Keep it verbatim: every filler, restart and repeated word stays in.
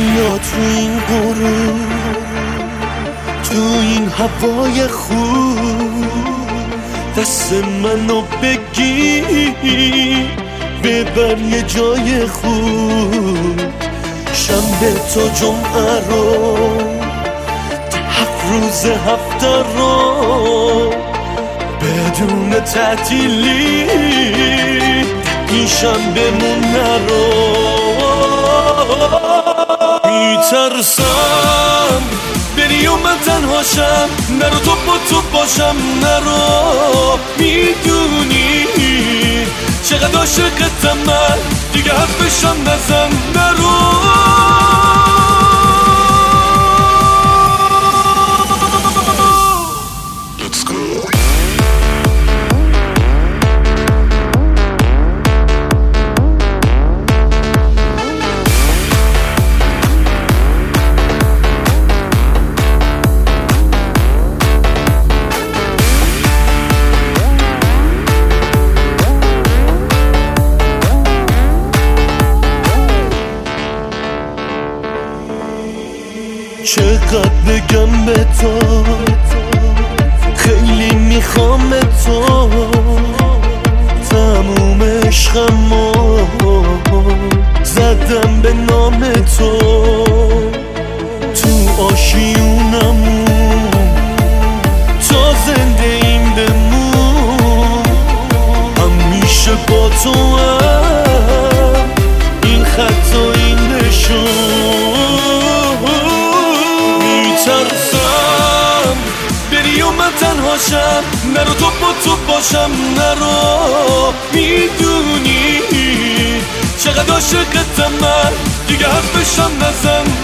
بیا تو این غروب، تو این هوای خوب، دست منو بگیر ببر یه جای خوب. شنبه تا جمعه رو، هفت روز هفته رو بدون تعطیلی این شنبه مون نرو. میترسم بری و من تنهاشم، نرو تو با تو باشم نرو. میدونی چقدر عاشقتم من، دیگه حرفشم نزن نرو. چقدر بگم به تو، خیلی میخوام به تو، تموم عشقمو زدم به نام تو. تو آشیونمون تا زنده این بمون، همیشه با تو هم این خط و این نشون. میترسم بری و من تنهاشم، نرو تو با تو باشم نرو. میدونی چقدر عاشقتم من، دیگه حرفشم نزن